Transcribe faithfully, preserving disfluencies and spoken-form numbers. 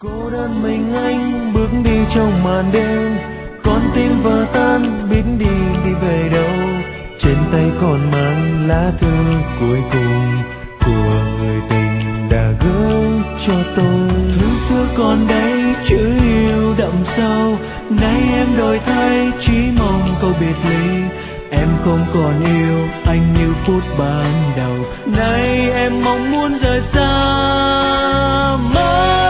Cô đơn mình anh bước đi trong màn đêm, con tim vỡ tan biết đi đi về đâu. Trên tay còn mang lá thư cuối cùng của người tình đã gửi cho tôi. Thư xưa còn đây chữ yêu đậm sâu, nay em đổi thay chỉ mong câu biệt ly. Em không còn yêu anh như phút ban đầu, nay em mong muốn rời xa. Mãi